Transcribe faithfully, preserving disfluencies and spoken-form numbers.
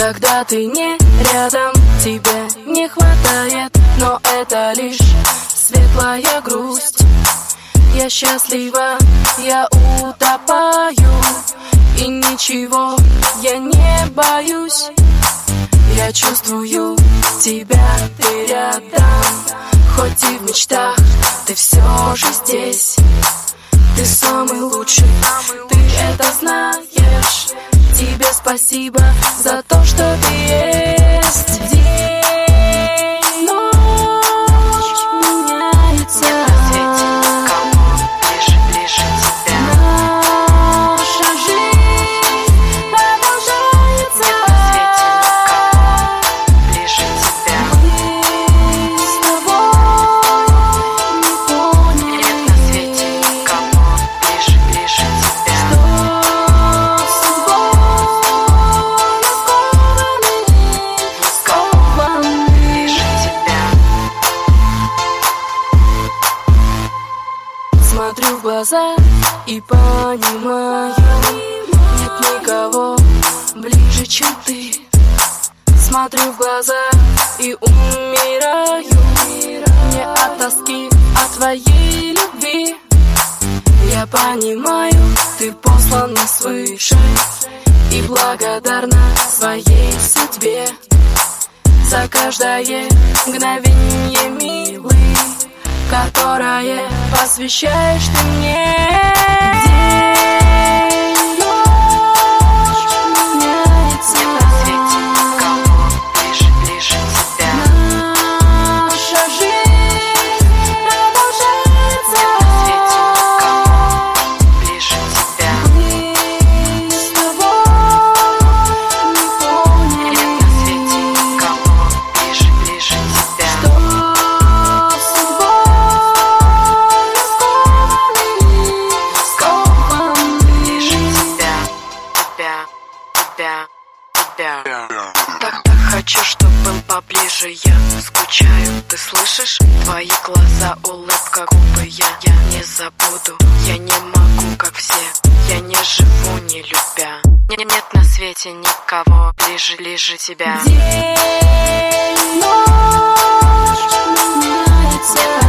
Когда ты не рядом, тебе не хватает, но это лишь светлая грусть. Я счастлива, я утопаю, и ничего я не боюсь. Я чувствую тебя, ты рядом, хоть и в мечтах, ты все же здесь. Ты самый лучший, ты это знаешь. Тебе спасибо за то, что ты есть. День, ночь меняется. Нет на свете никого ближе, ближе тебя. Наша жизнь продолжается. Нет на свете никого ближе тебя. Мы с тобой не поняли. Нет на свете никого ближе, ближе тебя. Смотрю в глаза и понимаю, нет никого ближе, чем ты. Смотрю в глаза и умираю, не от тоски, от твоей любви. Я понимаю, ты послана свыше и благодарна своей судьбе за каждое мгновенье, милый, которое посвящаешь ты мне. День, ночь меняется. Нет на свете никого ближе, ближе тебя. Наша жизнь продолжается. Нет на свете никого ближе тебя. Мы с тобой не поняли. Нет на свете никого ближе, ближе тебя. Что Ближе тебя, тебя, тебя, тебя. Так, так хочу, чтоб был поближе. Я скучаю, ты слышишь? Твои глаза, улыбка, губы. Я, я не забуду. Я не могу, как все. Я не живу, не любя. Нет, нет на свете никого ближе, ближе тебя. день, ночь меняется.